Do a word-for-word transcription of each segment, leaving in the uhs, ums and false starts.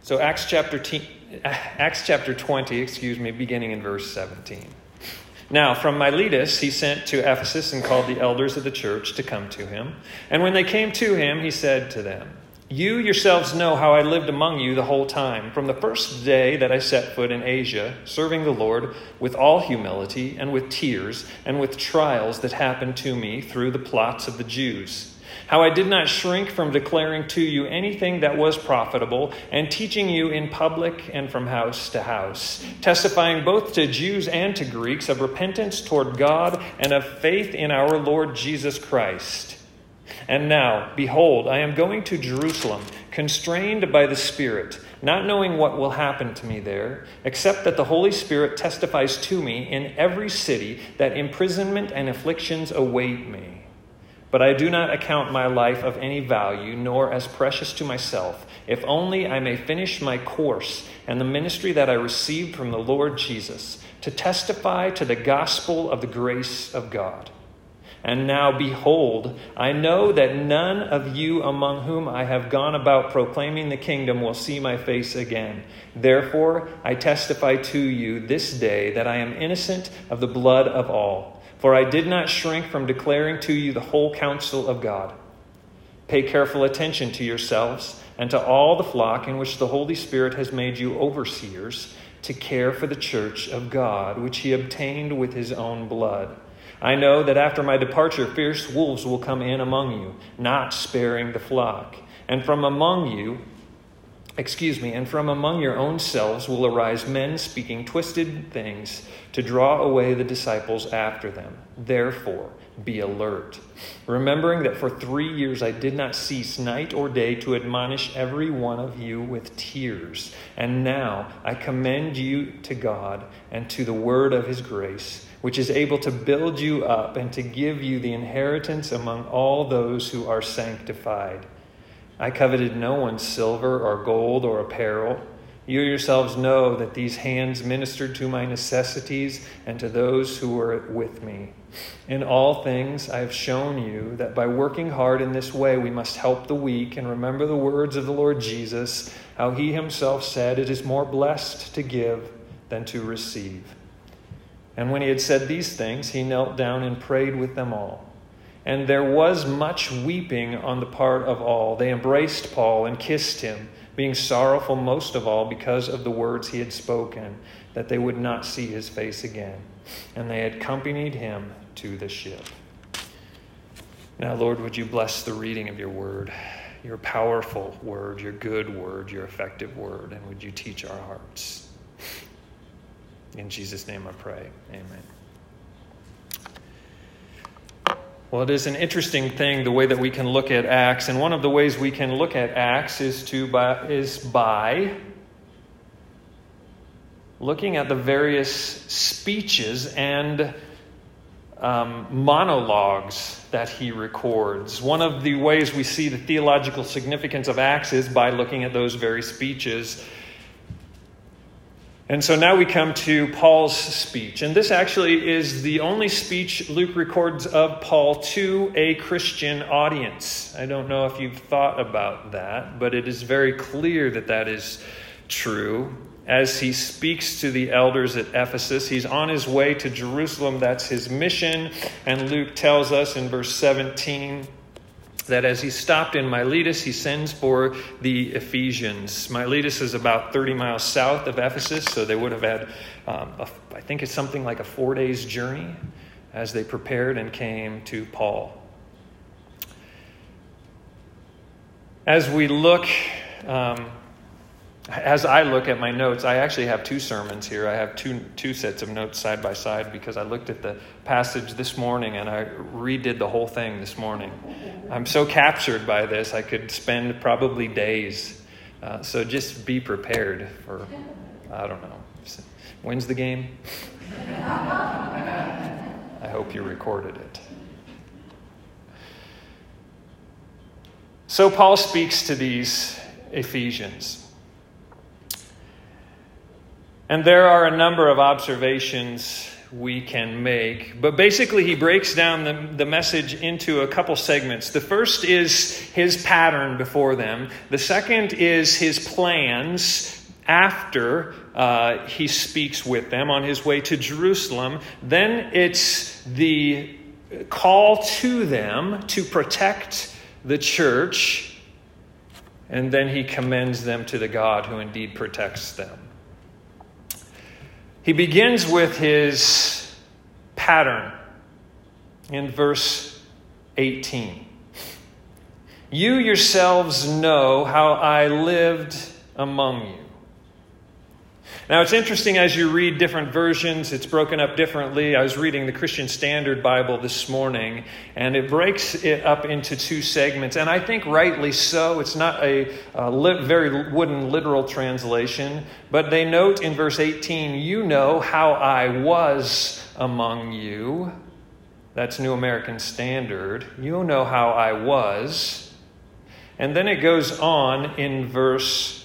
So Acts chapter te- Acts chapter twenty, excuse me, beginning in verse seventeen. Now, from Miletus he sent to Ephesus and called the elders of the church to come to him. And when they came to him, he said to them, "You yourselves know how I lived among you the whole time, from the first day that I set foot in Asia, serving the Lord with all humility and with tears and with trials that happened to me through the plots of the Jews. How I did not shrink from declaring to you anything that was profitable and teaching you in public and from house to house, testifying both to Jews and to Greeks of repentance toward God and of faith in our Lord Jesus Christ. And now, behold, I am going to Jerusalem, constrained by the Spirit, not knowing what will happen to me there, except that the Holy Spirit testifies to me in every city that imprisonment and afflictions await me. But I do not account my life of any value, nor as precious to myself, if only I may finish my course and the ministry that I received from the Lord Jesus, to testify to the gospel of the grace of God. And now, behold, I know that none of you among whom I have gone about proclaiming the kingdom will see my face again. Therefore, I testify to you this day that I am innocent of the blood of all. For I did not shrink from declaring to you the whole counsel of God. Pay careful attention to yourselves and to all the flock in which the Holy Spirit has made you overseers, to care for the church of God, which he obtained with his own blood. I know that after my departure, fierce wolves will come in among you, not sparing the flock. And from among you, excuse me, and from among your own selves will arise men speaking twisted things to draw away the disciples after them. Therefore, be alert, remembering that for three years I did not cease night or day to admonish every one of you with tears. And now I commend you to God and to the word of his grace, which is able to build you up and to give you the inheritance among all those who are sanctified. I coveted no one's silver or gold or apparel. You yourselves know that these hands ministered to my necessities and to those who were with me. In all things I have shown you that by working hard in this way we must help the weak and remember the words of the Lord Jesus, how he himself said, "It is more blessed to give than to receive." And when he had said these things, he knelt down and prayed with them all. And there was much weeping on the part of all. They embraced Paul and kissed him, being sorrowful most of all because of the words he had spoken, that they would not see his face again. And they accompanied him to the ship. Now, Lord, would you bless the reading of your word, your powerful word, your good word, your effective word, and would you teach our hearts? In Jesus' name I pray. Amen. Well, it is an interesting thing, the way that we can look at Acts. And one of the ways we can look at Acts is to by, is by looking at the various speeches and um, monologues that he records. One of the ways we see the theological significance of Acts is by looking at those very speeches. And so now we come to Paul's speech. And this actually is the only speech Luke records of Paul to a Christian audience. I don't know if you've thought about that, but it is very clear that that is true. As he speaks to the elders at Ephesus, he's on his way to Jerusalem. That's his mission. And Luke tells us in verse seventeen that as he stopped in Miletus, he sends for the Ephesians. Miletus is about thirty miles south of Ephesus, so they would have had, um, a, I think it's something like a four days journey as they prepared and came to Paul. As we look, um, as I look at my notes, I actually have two sermons here. I have two two sets of notes side by side because I looked at the passage this morning and I redid the whole thing this morning. I'm so captured by this, I could spend probably days. Uh, so just be prepared for, I don't know, when's the game? I hope you recorded it. So Paul speaks to these Ephesians. And there are a number of observations we can make. But basically, he breaks down the, the message into a couple segments. The first is his pattern before them. The second is his plans after uh, he speaks with them on his way to Jerusalem. Then it's the call to them to protect the church. And then he commends them to the God who indeed protects them. He begins with his pattern in verse eighteen. You yourselves know how I lived among you. Now, it's interesting as you read different versions, it's broken up differently. I was reading the Christian Standard Bible this morning, and it breaks it up into two segments. And I think rightly so. It's not a, a li- very wooden literal translation, but they note in verse eighteen, you know how I was among you. That's New American Standard. You know how I was. And then it goes on in verse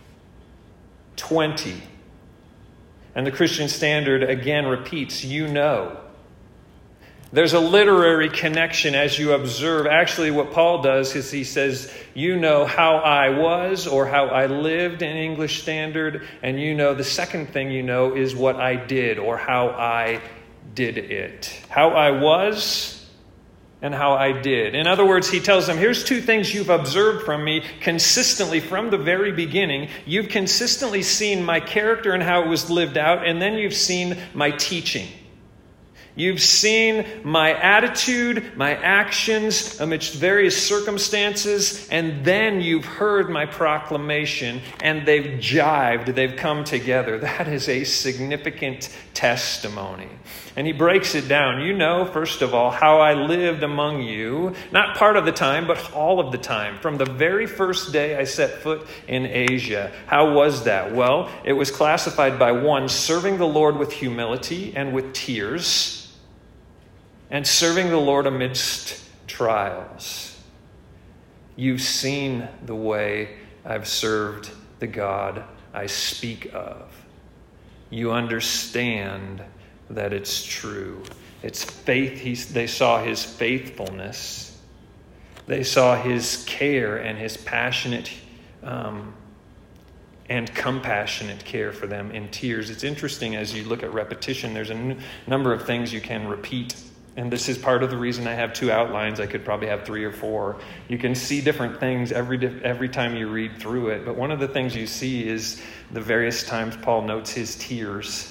twenty. And the Christian Standard again repeats, you know. There's a literary connection as you observe. Actually, what Paul does is he says, you know how I was or how I lived in English Standard. And you know, the second thing you know is what I did or how I did it. How I was and how I did. In other words, he tells them, here's two things you've observed from me consistently from the very beginning. You've consistently seen my character and how it was lived out, and then you've seen my teaching. You've seen my attitude, my actions amidst various circumstances, and then you've heard my proclamation, and they've jived, they've come together. That is a significant testimony. And he breaks it down. You know, first of all, how I lived among you, not part of the time, but all of the time. From the very first day I set foot in Asia. How was that? Well, it was classified by one, serving the Lord with humility and with tears, and serving the Lord amidst trials. You've seen the way I've served the God I speak of. You understand that it's true. It's faith. He's, they saw his faithfulness. They saw his care and his passionate um, and compassionate care for them in tears. It's interesting as you look at repetition, there's a n- number of things you can repeat. And this is part of the reason I have two outlines. I could probably have three or four. You can see different things every every time you read through it. But one of the things you see is the various times Paul notes his tears.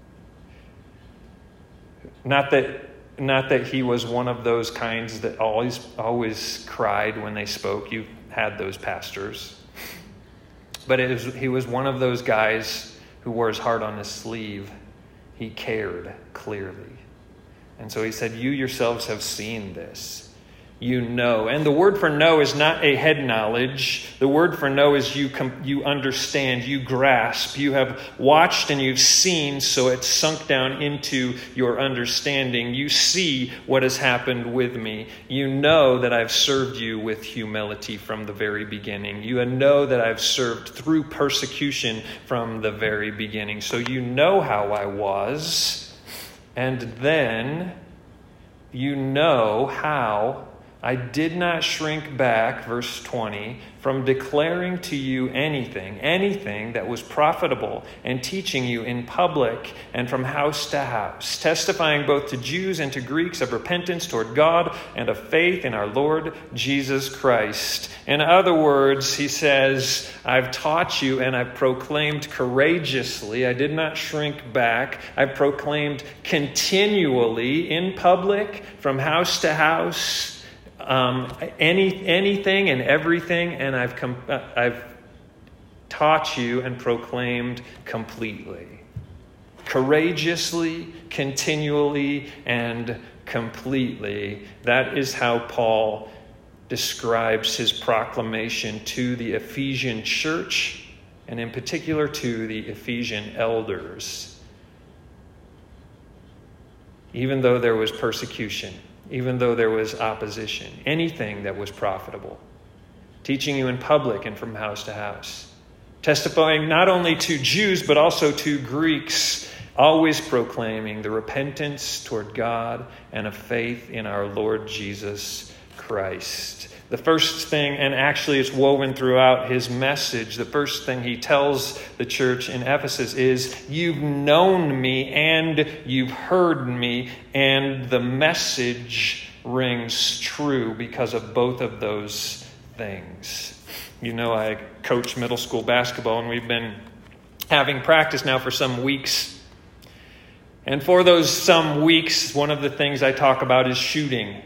Not that, not that he was one of those kinds that always, always cried when they spoke. You've had those pastors. But it was, he was one of those guys who wore his heart on his sleeve. He cared clearly. And so he said, you yourselves have seen this. You know. And the word for know is not a head knowledge. The word for know is you com- you understand, you grasp. You have watched and you've seen, so it's sunk down into your understanding. You see what has happened with me. You know that I've served you with humility from the very beginning. You know that I've served through persecution from the very beginning. So you know how I was. And then you know how I did not shrink back, verse twenty, from declaring to you anything, anything that was profitable and teaching you in public and from house to house, testifying both to Jews and to Greeks of repentance toward God and of faith in our Lord Jesus Christ. In other words, he says, I've taught you and I've proclaimed courageously. I did not shrink back. I've proclaimed continually in public from house to house. Um, any anything and everything, and I've com- I've taught you and proclaimed completely, courageously, continually, and completely. That is how Paul describes his proclamation to the Ephesian church, and in particular to the Ephesian elders. Even though there was persecution, even though there was opposition, anything that was profitable, teaching you in public and from house to house, testifying not only to Jews but also to Greeks, always proclaiming the repentance toward God and a faith in our Lord Jesus Christ. The first thing, and actually it's woven throughout his message, the first thing he tells the church in Ephesus is, you've known me and you've heard me, and the message rings true because of both of those things. You know, I coach middle school basketball, and we've been having practice now for some weeks. And for those some weeks, one of the things I talk about is shooting.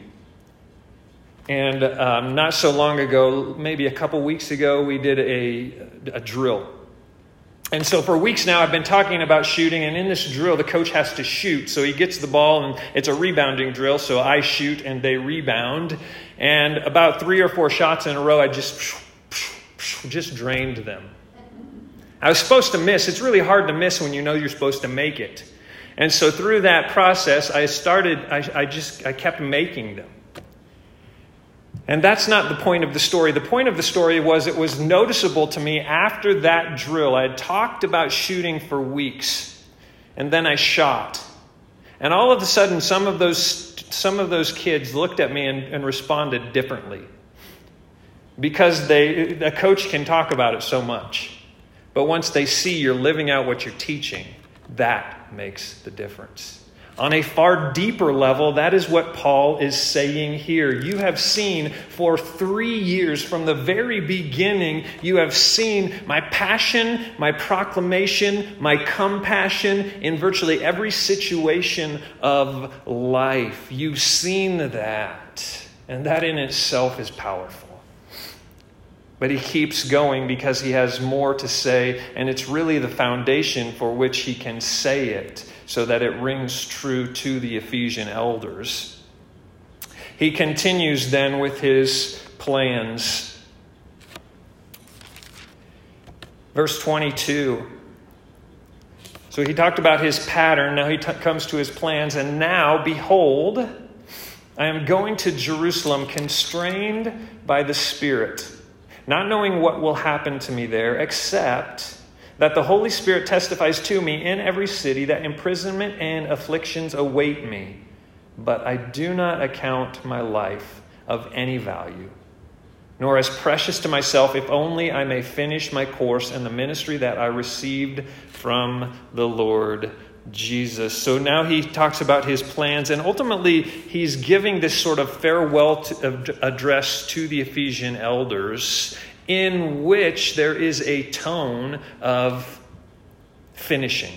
And um, not so long ago, maybe a couple weeks ago, we did a, a drill. And so for weeks now, I've been talking about shooting. And in this drill, the coach has to shoot. So he gets the ball, and it's a rebounding drill. So I shoot, and they rebound. And about three or four shots in a row, I just, just drained them. I was supposed to miss. It's really hard to miss when you know you're supposed to make it. And so through that process, I started, I, I just, I kept making them. And that's not the point of the story. The point of the story was it was noticeable to me after that drill. I had talked about shooting for weeks, and then I shot. And all of a sudden, some of those some of those kids looked at me and, and responded differently. Because they, the coach can talk about it so much. But once they see you're living out what you're teaching, that makes the difference. On a far deeper level, that is what Paul is saying here. You have seen for three years, from the very beginning, you have seen my passion, my proclamation, my compassion in virtually every situation of life. You've seen that, and that in itself is powerful. But he keeps going because he has more to say, and it's really the foundation for which he can say it, so that it rings true to the Ephesian elders. He continues then with his plans. Verse twenty-two. So he talked about his pattern. Now he t- comes to his plans. And now, behold, I am going to Jerusalem, constrained by the Spirit, not knowing what will happen to me there, except that the Holy Spirit testifies to me in every city that imprisonment and afflictions await me. But I do not account my life of any value, nor as precious to myself, if only I may finish my course in the ministry that I received from the Lord Jesus. So now he talks about his plans, and ultimately he's giving this sort of farewell to, address to the Ephesian elders, in which there is a tone of finishing.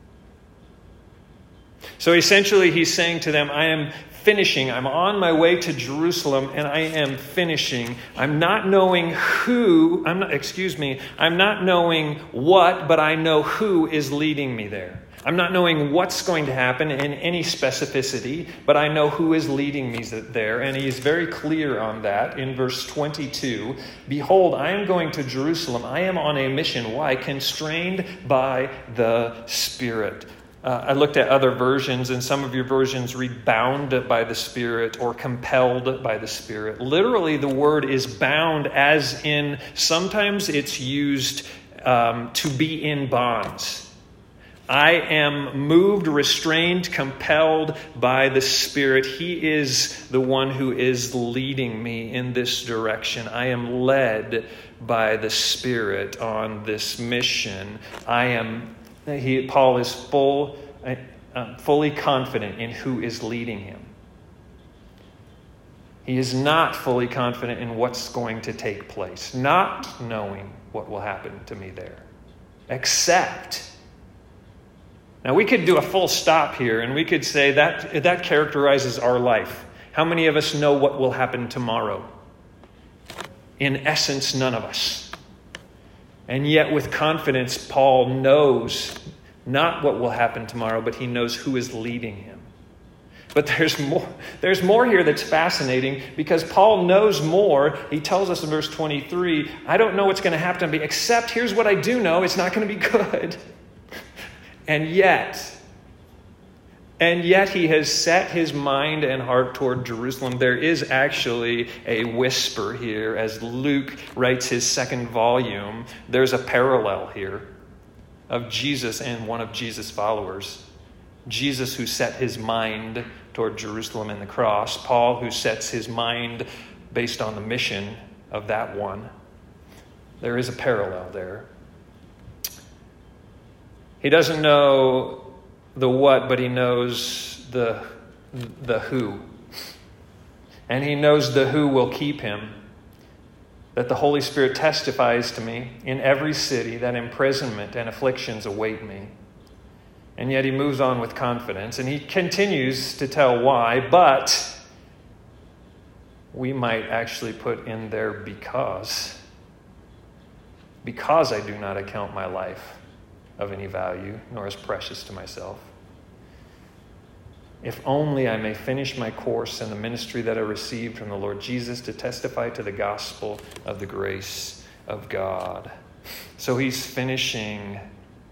So essentially he's saying to them, I am finishing. I'm on my way to Jerusalem, and I am finishing. I'm not knowing who, I'm not, excuse me, I'm not knowing what, but I know who is leading me there. I'm not knowing what's going to happen in any specificity, but I know who is leading me there. And he is very clear on that in verse twenty-two. Behold, I am going to Jerusalem. I am on a mission. Why? Constrained by the Spirit. Uh, I looked at other versions, and some of your versions read bound by the Spirit or compelled by the Spirit. Literally, the word is bound, as in sometimes it's used um, to be in bonds. I am moved, restrained, compelled by the Spirit. He is the one who is leading me in this direction. I am led by the Spirit on this mission. I am. He, Paul is full, uh, fully confident in who is leading him. He is not fully confident in what's going to take place, not knowing what will happen to me there, except. Now, we could do a full stop here, and we could say that that characterizes our life. How many of us know what will happen tomorrow? In essence, none of us. And yet, with confidence, Paul knows not what will happen tomorrow, but he knows who is leading him. But there's more, there's more here that's fascinating, because Paul knows more. He tells us in verse twenty-three, I don't know what's going to happen to me, except here's what I do know, it's not going to be good. And yet, And yet he has set his mind and heart toward Jerusalem. There is actually a whisper here as Luke writes his second volume. There's a parallel here of Jesus and one of Jesus' followers. Jesus, who set his mind toward Jerusalem and the cross. Paul, who sets his mind based on the mission of that one. There is a parallel there. He doesn't know the what, but he knows the, the who. And he knows the who will keep him. That the Holy Spirit testifies to me in every city that imprisonment and afflictions await me. And yet he moves on with confidence, and he continues to tell why, but we might actually put in there because. Because I do not account my life of any value, nor as precious to myself. If only I may finish my course in the ministry that I received from the Lord Jesus to testify to the gospel of the grace of God. So he's finishing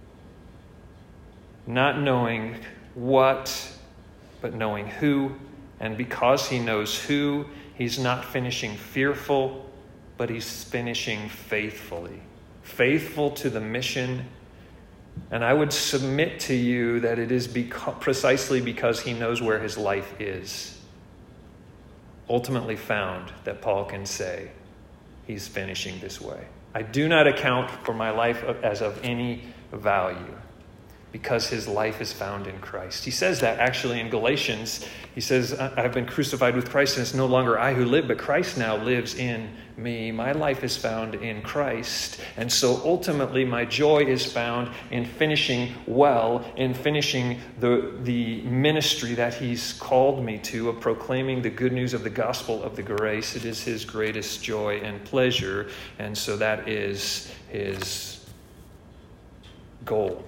not knowing what, but knowing who. And because he knows who, he's not finishing fearful, but he's finishing faithfully. Faithful to the mission. And I would submit to you that it is beca- precisely because he knows where his life is ultimately found that Paul can say he's finishing this way. I do not account for my life as of any value because his life is found in Christ. He says that actually in Galatians. He says, I've been crucified with Christ, and it's no longer I who live, but Christ now lives in me. My life is found in Christ. And so ultimately my joy is found in finishing well, in finishing the, the ministry that he's called me to, of proclaiming the good news of the gospel of the grace. It is his greatest joy and pleasure. And so that is his goal.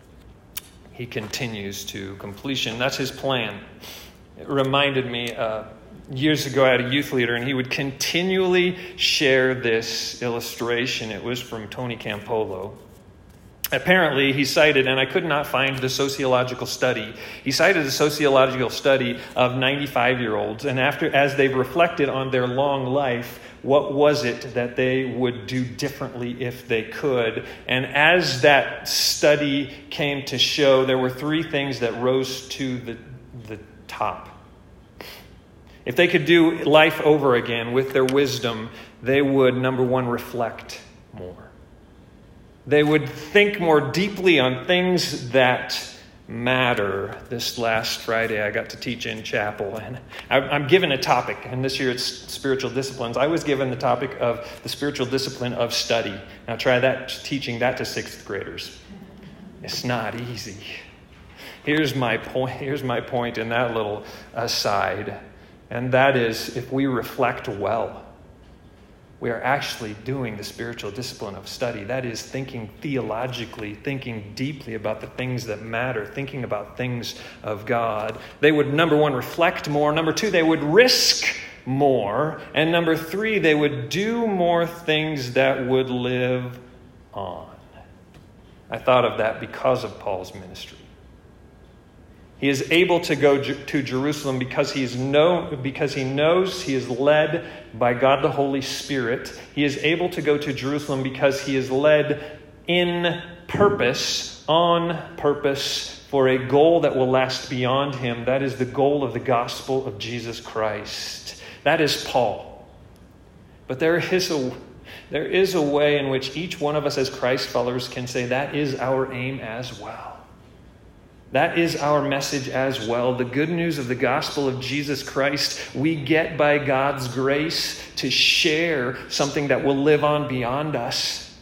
He continues to completion. That's his plan. It reminded me uh, years ago I had a youth leader, and he would continually share this illustration. It was from Tony Campolo. Apparently, he cited, and I could not find the sociological study, he cited a sociological study of ninety-five-year-olds, and after, as they've reflected on their long life, what was it that they would do differently if they could? And as that study came to show, there were three things that rose to the, the top. If they could do life over again with their wisdom, they would, number one, reflect more. They would think more deeply on things that matter. This last Friday, I got to teach in chapel, and I'm given a topic, and this year it's spiritual disciplines. I was given the topic of the spiritual discipline of study. Now try that, teaching that to sixth graders. It's not easy. Here's my point. Here's my point in that little aside, and that is, if we reflect well, we are actually doing the spiritual discipline of study. That is thinking theologically, thinking deeply about the things that matter, thinking about things of God. They would, number one, reflect more. Number two, they would risk more. And number three, they would do more things that would live on. I thought of that because of Paul's ministry. He is able to go to Jerusalem because he is know, because he knows he is led by God the Holy Spirit. He is able to go to Jerusalem because he is led in purpose, on purpose, for a goal that will last beyond him. That is the goal of the gospel of Jesus Christ. That is Paul. But there is a, there is a way in which each one of us as Christ followers can say that is our aim as well. That is our message as well. The good news of the gospel of Jesus Christ, we get by God's grace to share something that will live on beyond us.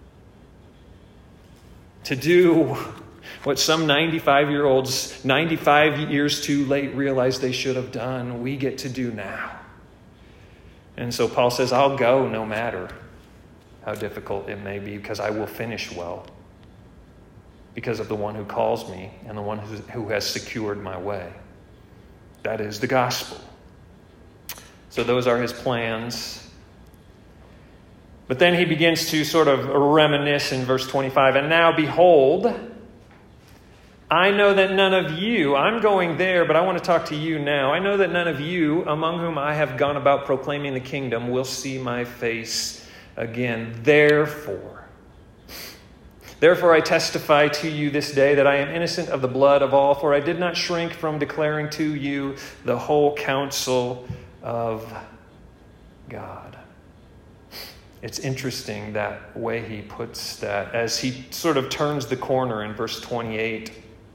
To do what some ninety-five-year-olds, ninety-five years too late, realized they should have done, we get to do now. And so Paul says, I'll go no matter how difficult it may be, because I will finish well. Because of the one who calls me and the one who has secured my way. That is the gospel. So those are his plans. But then he begins to sort of reminisce in verse twenty-five. And now behold, I know that none of you, I'm going there, but I want to talk to you now. I know that none of you, among whom I have gone about proclaiming the kingdom, will see my face again. Therefore, therefore I testify to you this day that I am innocent of the blood of all, for I did not shrink from declaring to you the whole counsel of God. It's interesting that way he puts that as he sort of turns the corner in verse twenty-eight.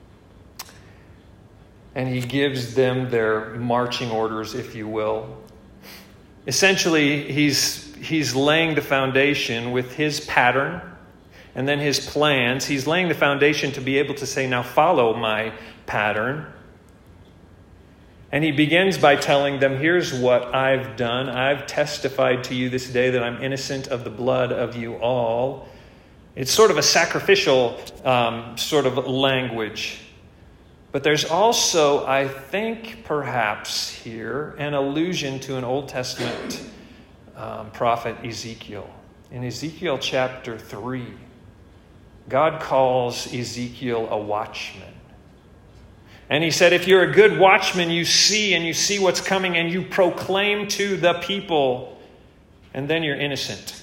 And he gives them their marching orders, if you will. Essentially, he's, he's laying the foundation with his pattern and then his plans. He's laying the foundation to be able to say, now follow my pattern. And he begins by telling them, here's what I've done. I've testified to you this day that I'm innocent of the blood of you all. It's sort of a sacrificial um, sort of language. But there's also, I think, perhaps here, an allusion to an Old Testament um, prophet, Ezekiel. In Ezekiel chapter three, God calls Ezekiel a watchman. And he said, if you're a good watchman, you see and you see what's coming and you proclaim to the people, and then you're innocent.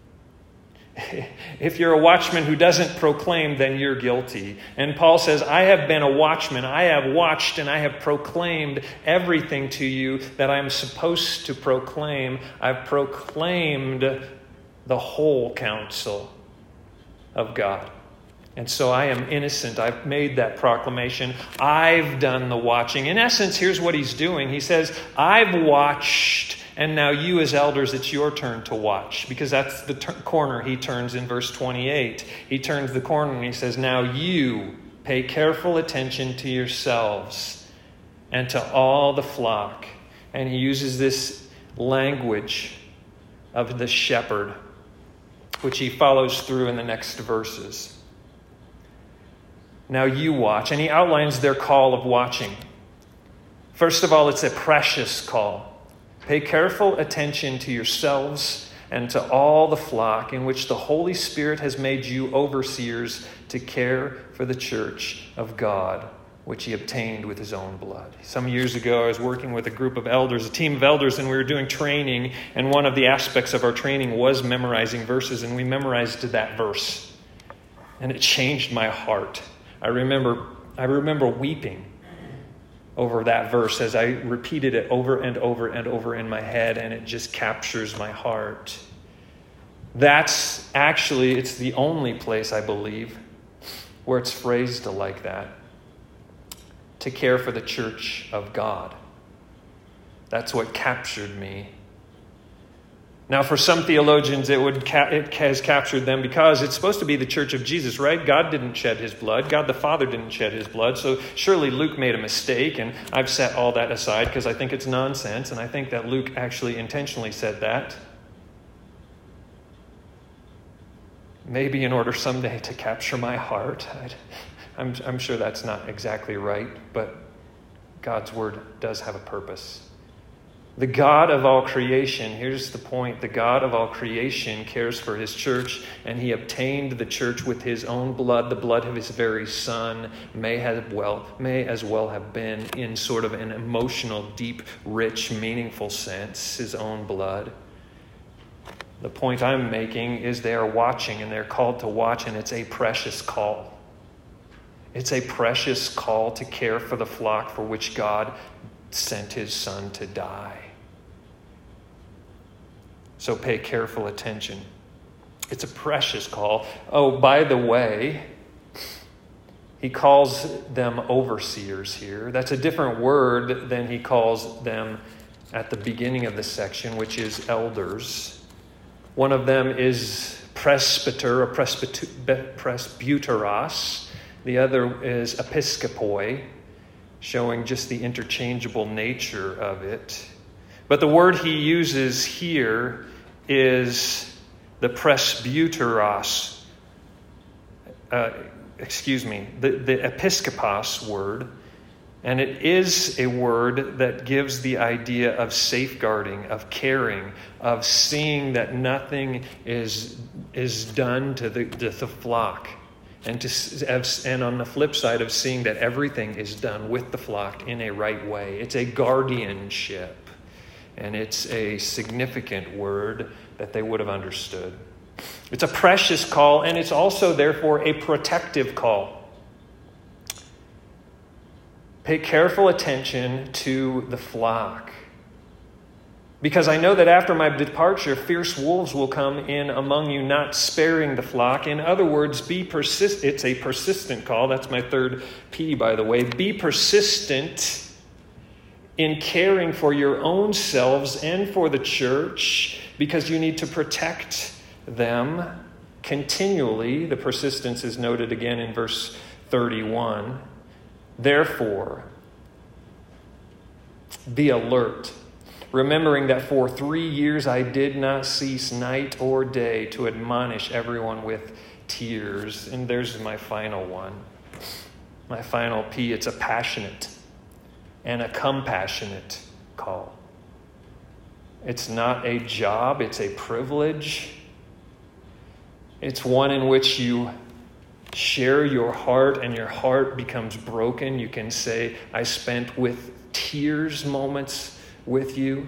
If you're a watchman who doesn't proclaim, then you're guilty. And Paul says, I have been a watchman. I have watched and I have proclaimed everything to you that I am supposed to proclaim. I've proclaimed the whole counsel of God. And so I am innocent. I've made that proclamation. I've done the watching. In essence, here's what he's doing. He says, I've watched, and now you as elders, it's your turn to watch. Because that's the ter- corner he turns in verse twenty-eight. He turns the corner and he says, now you pay careful attention to yourselves and to all the flock. And he uses this language of the shepherd, which he follows through in the next verses. Now you watch. And he outlines their call of watching. First of all, it's a precious call. Pay careful attention to yourselves and to all the flock in which the Holy Spirit has made you overseers to care for the church of God, which he obtained with his own blood. Some years ago, I was working with a group of elders, a team of elders, and we were doing training. And one of the aspects of our training was memorizing verses, and we memorized that verse. And it changed my heart. I remember, I remember weeping over that verse as I repeated it over and over and over in my head, and it just captures my heart. That's actually, it's the only place, I believe, where it's phrased like that. To care for the church of God. That's what captured me. Now, for some theologians, it would ca- it has captured them because it's supposed to be the church of Jesus, right? God didn't shed his blood. God the Father didn't shed his blood. So surely Luke made a mistake, and I've set all that aside because I think it's nonsense, and I think that Luke actually intentionally said that. Maybe in order someday to capture my heart. I'd, I'm, I'm sure that's not exactly right, but God's word does have a purpose. The God of all creation, here's the point, the God of all creation cares for his church, and he obtained the church with his own blood. The blood of his very son may have well, may as well have been in sort of an emotional, deep, rich, meaningful sense, his own blood. The point I'm making is they are watching, and they're called to watch, and it's a precious call. It's a precious call to care for the flock for which God sent his son to die. So pay careful attention. It's a precious call. Oh, by the way, he calls them overseers here. That's a different word than he calls them at the beginning of the section, which is elders. One of them is presbyter or presbyteros. The other is episkopoi, showing just the interchangeable nature of it. But the word he uses here is the presbyteros, uh, excuse me, the, the episkopos word. And it is a word that gives the idea of safeguarding, of caring, of seeing that nothing is, is done to the, to the flock. And, to, and on the flip side of seeing that everything is done with the flock in a right way. It's a guardianship. And it's a significant word that they would have understood. It's a precious call, and it's also, therefore, a protective call. Pay careful attention to the flock. Because I know that after my departure, fierce wolves will come in among you, not sparing the flock. In other words, be persist. It's a persistent call. That's my third P, by the way. Be persistent in caring for your own selves and for the church, because you need to protect them continually. The persistence is noted again in verse thirty-one. Therefore, be alert, remembering that for three years I did not cease night or day to admonish everyone with tears. And there's my final one. My final P, it's a passionate and a compassionate call. It's not a job, it's a privilege. It's one in which you share your heart and your heart becomes broken. You can say, I spent with tears moments with you.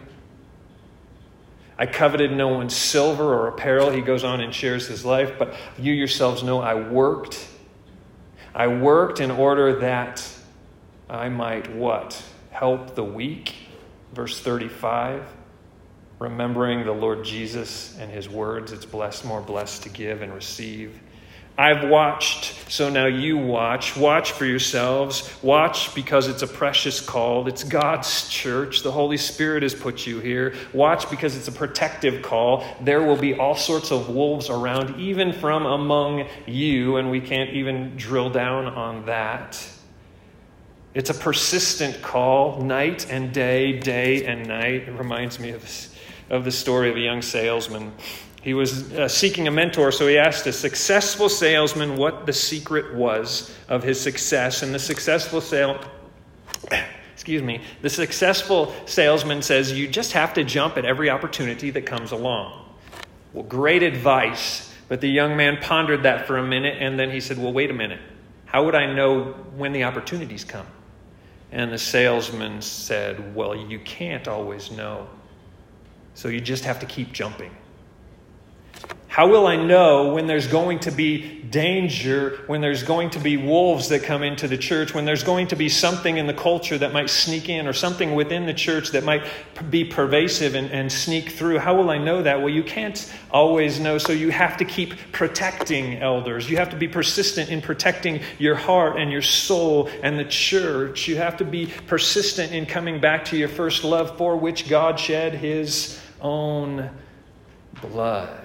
I coveted no one's silver or apparel. He goes on and shares his life. But you yourselves know I worked. I worked in order that I might what? Help the weak. Verse thirty-five. Remembering the Lord Jesus and his words, it's blessed, more blessed to give and receive. I've watched, so now you watch. Watch for yourselves. Watch because it's a precious call. It's God's church. The Holy Spirit has put you here. Watch because it's a protective call. There will be all sorts of wolves around, even from among you, and we can't even drill down on that. It's a persistent call, night and day, day and night. It reminds me of this. Of the story of a young salesman. He was uh, seeking a mentor, so he asked a successful salesman what the secret was of his success. And the successful sale, excuse me, the successful salesman says, you just have to jump at every opportunity that comes along. Well, great advice. But the young man pondered that for a minute, and then he said, well, wait a minute. How would I know when the opportunities come? And the salesman said, well, you can't always know. So you just have to keep jumping. How will I know when there's going to be danger, when there's going to be wolves that come into the church, when there's going to be something in the culture that might sneak in or something within the church that might be pervasive and, and sneak through? How will I know that? Well, you can't always know, so you have to keep protecting elders. You have to be persistent in protecting your heart and your soul and the church. You have to be persistent in coming back to your first love for which God shed his own blood.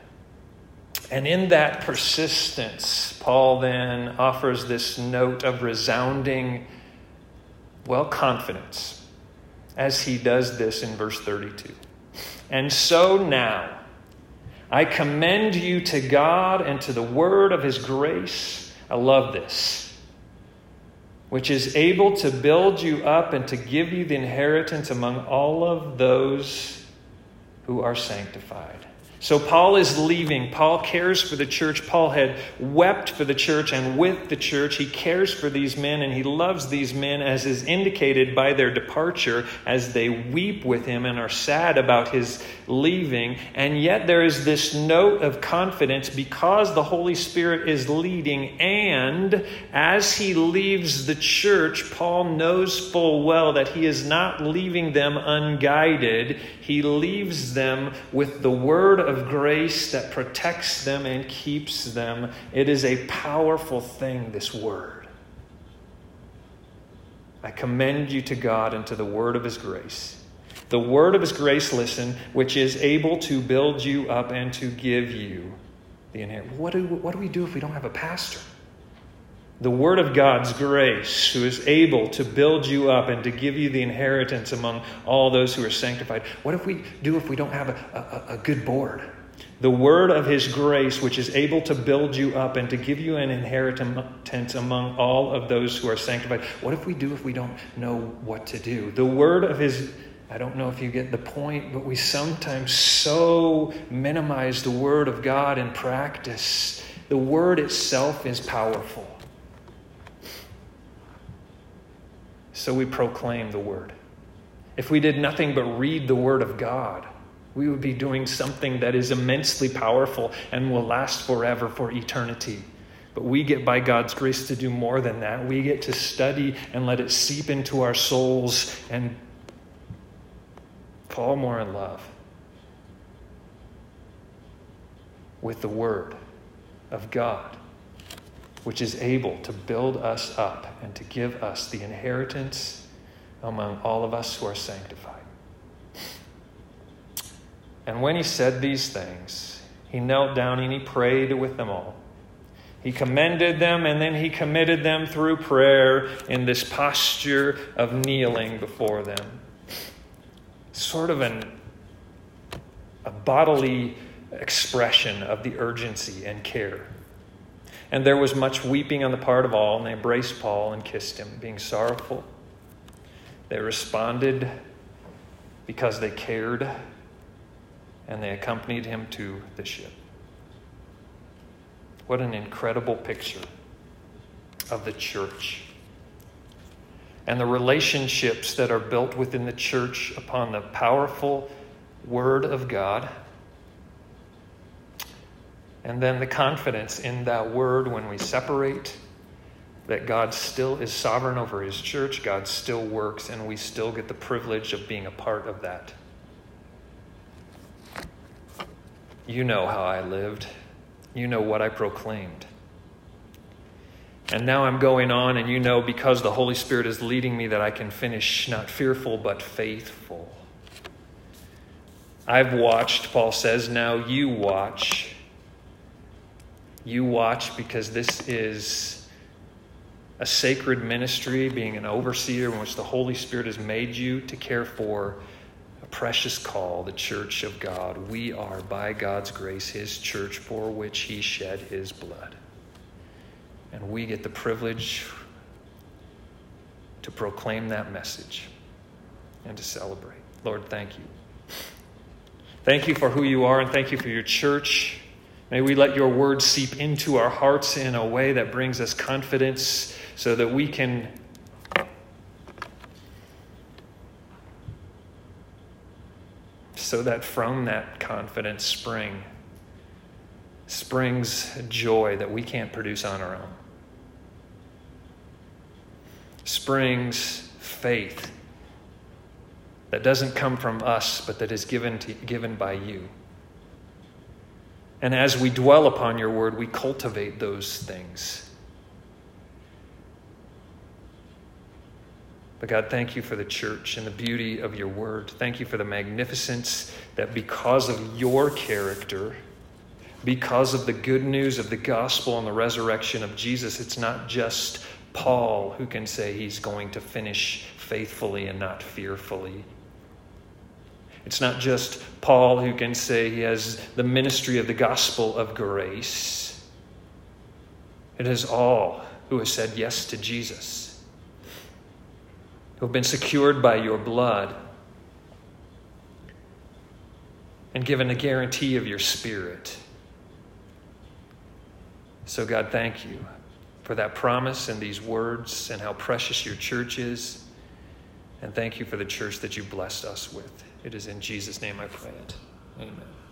And in that persistence, Paul then offers this note of resounding, well, confidence, as he does this in verse thirty-two. And so now, I commend you to God and to the word of his grace. I love this. Which is able to build you up and to give you the inheritance among all of those who are sanctified. So Paul is leaving. Paul cares for the church. Paul had wept for the church and with the church. He cares for these men and he loves these men, as is indicated by their departure, as they weep with him and are sad about his leaving. And yet there is this note of confidence because the Holy Spirit is leading. And as he leaves the church, Paul knows full well that he is not leaving them unguided. He leaves them with the word of of grace that protects them and keeps them. It is a powerful thing, this word. I commend you to God and to the word of his grace. The word of his grace, listen, which is able to build you up and to give you the inheritance. What do, what do we do if we don't have a pastor? The word of God's grace, who is able to build you up and to give you the inheritance among all those who are sanctified. What if we do if we don't have a, a, a good board? The word of his grace, which is able to build you up and to give you an inheritance among all of those who are sanctified. What if we do if we don't know what to do? The word of his, I don't know if you get the point, but we sometimes so minimize the word of God in practice. The word itself is powerful. So we proclaim the word. If we did nothing but read the word of God, we would be doing something that is immensely powerful and will last forever, for eternity. But we get, by God's grace, to do more than that. We get to study and let it seep into our souls and fall more in love with the word of God, which is able to build us up and to give us the inheritance among all of us who are sanctified. And when he said these things, he knelt down and he prayed with them all. He commended them, and then he committed them through prayer in this posture of kneeling before them. Sort of an, a bodily expression of the urgency and care. And there was much weeping on the part of all, and they embraced Paul and kissed him, being sorrowful. They responded because they cared, and they accompanied him to the ship. What an incredible picture of the church and the relationships that are built within the church upon the powerful word of God, and then the confidence in that word when we separate, that God still is sovereign over his church, God still works, and we still get the privilege of being a part of that. You know how I lived. You know what I proclaimed. And now I'm going on, and you know, because the Holy Spirit is leading me, that I can finish not fearful but faithful. I've watched, Paul says, now you watch. You watch, because this is a sacred ministry, being an overseer in which the Holy Spirit has made you to care for a precious call, the church of God. We are, by God's grace, his church, for which he shed his blood. And we get the privilege to proclaim that message and to celebrate. Lord, thank you. Thank you for who you are, and thank you for your church. May we let your word seep into our hearts in a way that brings us confidence, so that we can so that from that confidence spring springs joy that we can't produce on our own. Springs faith that doesn't come from us, but that is given to, given by you. And as we dwell upon your word, we cultivate those things. But God, thank you for the church and the beauty of your word. Thank you for the magnificence that because of your character, because of the good news of the gospel and the resurrection of Jesus, it's not just Paul who can say he's going to finish faithfully and not fearfully. It's not just Paul who can say he has the ministry of the gospel of grace. It is all who have said yes to Jesus, who have been secured by your blood and given a guarantee of your Spirit. So God, thank you for that promise and these words and how precious your church is. And thank you for the church that you blessed us with. It is in Jesus' name I pray it. Amen.